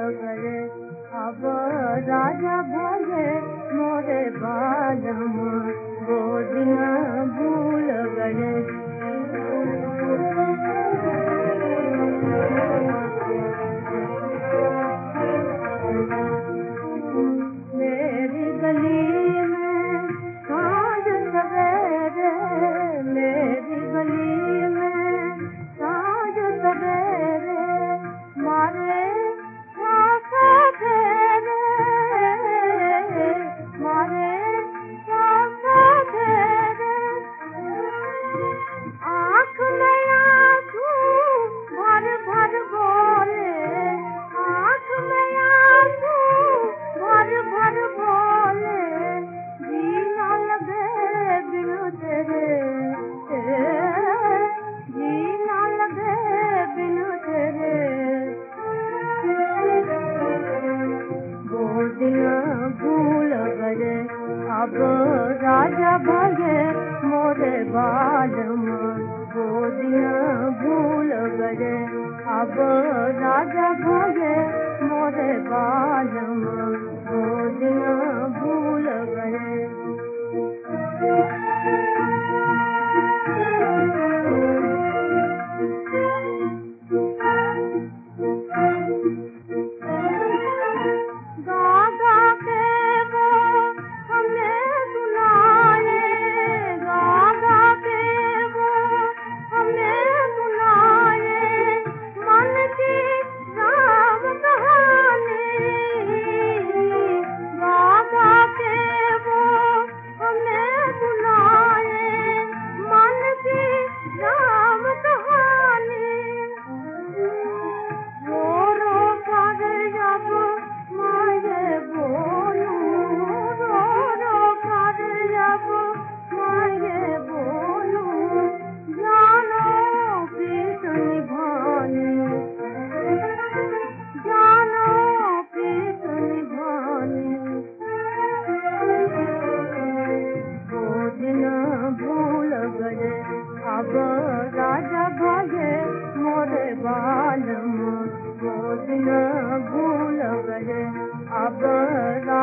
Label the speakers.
Speaker 1: गए, अब राजा भये मोरे बालम, वो दिन भूल गए। मेरी गली में सांझ सवेरे, मेरी गली में सांझ सवेरे, मारे सासा फेरे, मारे सासा फेरे। आँख में आँसू भर भर बोले, आँख में आँसू भर भर बोले, जीना लगे बिनु तेरे, जीना लगे बिनु तेरे। वो दिन भूल गए, अब राजा भये मोरे बालम, वो दिन भूल गए, अब राजा भये मोरे बालम, वो दिन भूल गए। गागा के वो हमें सुनाए, गागा के वो हमें सुनाए, मन की राम कहानी। गागा के वो हमें सुनाए, मन की राम कहानी। रो रो कर जब मैं बोलूं, रो रो कर जब मैं बोलूं, जानो प्रीत निभानी, जानो प्रीत निभानी। वो दिन भूल गए, अब राजा भये मोरे बालम, वो दिन भूल गए, अब